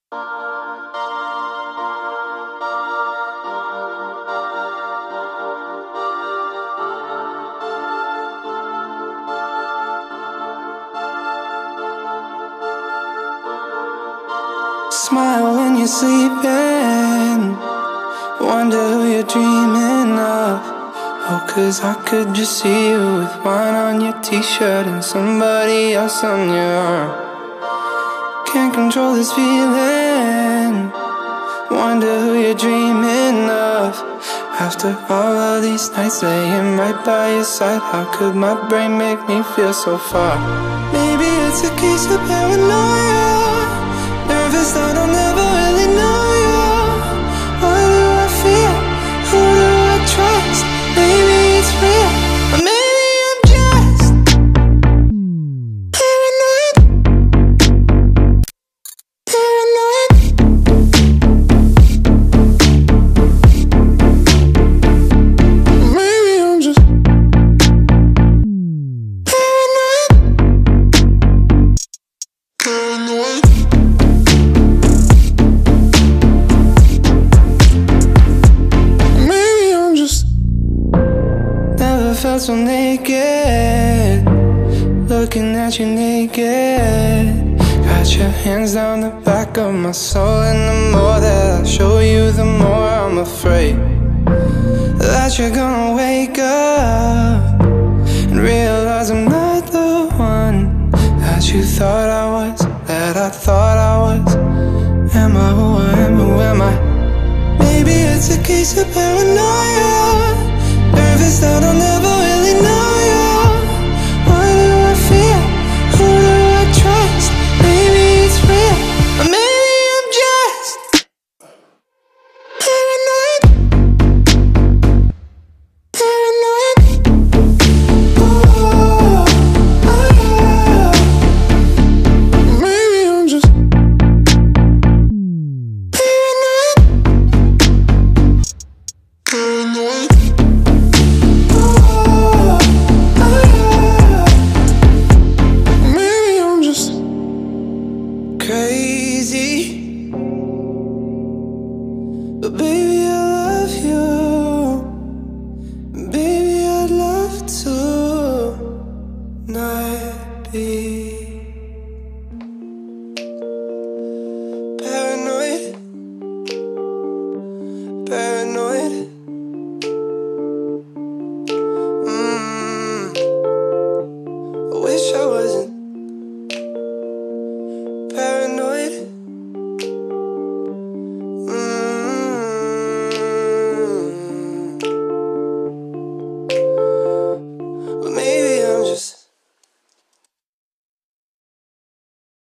Smile when you're sleeping, wonder who you're dreaming of. Oh, 'cause I could just see you with wine on your t-shirt and somebody else on your arm. Can't control this feeling, wonder who you're dreaming of. After all of these nights laying right by your side, how could my brain make me feel so far? Maybe it's a case of paranoia, nervous that I'll never really know you. What do I feel? Who do I trust? Maybe it's real, or maybe I'm just paranoid. Paranoid. Maybe I'm just paranoid. Paranoid. Felt so naked, looking at you naked. Got your hands down the back of my soul, and the more that I show you, the more I'm afraid that you're gonna wake up and realize I'm not the one that you thought I was, that I thought I was. Am I who I am? Who am I? Maybe it's a case of paranoia,